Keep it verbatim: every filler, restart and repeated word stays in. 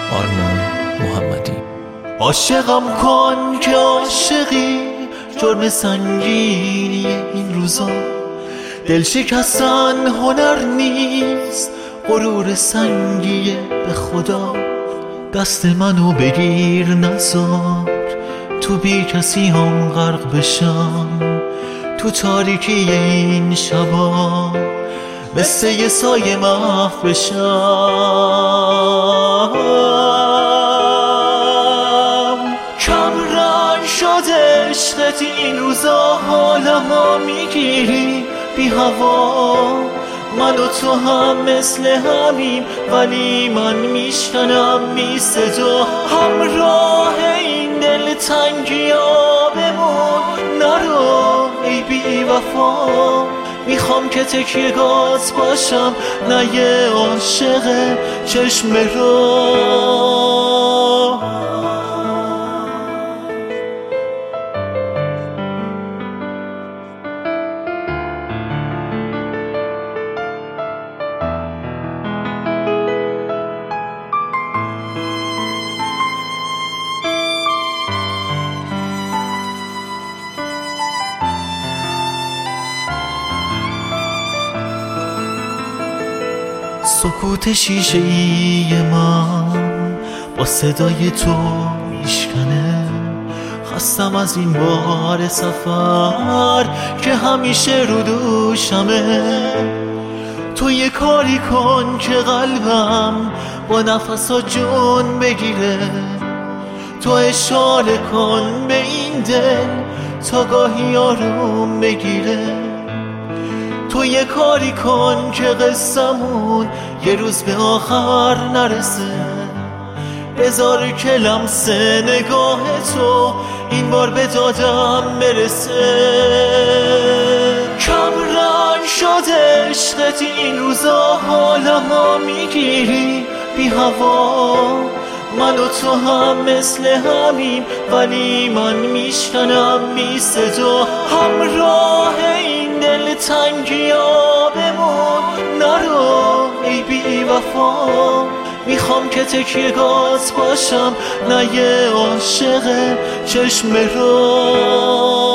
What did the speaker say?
آرمان محمدی. عاشقم کن که عاشقی، جرم سنگینی این روزا. دل شکستن هنر نیست، غرور سنگیه به خدا. دست منو بگیر نذار تو بی کسی هم غرق بشم، تو تاریکی این شبا مثل یه سایه محو بشم. کم رنگ شده عشقت این روزا، حالمو میگیری بی هوا. من و تو هم مثل همیم، ولی من میشکنم بی صدا. همراه این دل تنگیا بمون، نرو ای بی وفا. میخوام که تکیه‌گات باشم، نه یه عاشق چشم رو. سکوت شیشه ای من با صدای تو میشکنه. خستم از این بار سفر که همیشه رو دوشمه. تو یه کاری کن که قلبم با نفسا جون بگیره. تو اشاره کن به این دل تا گاهی آروم بگیره. تو یه کاری کن که قصمون یه روز به آخر نرسه. بذار که لمس نگاه تو این بار به دادم برسه. کم رنگ شده عشقت این روزا، حالمو میگیری بی هوا. من و تو هم مثل همیم، ولی من میشکنم بی صدا. همراه این دل تنگیا بمون، نرو ای بی وفا. میخوام که تکیه‌گات باشم، نه یه عاشق چشم رو.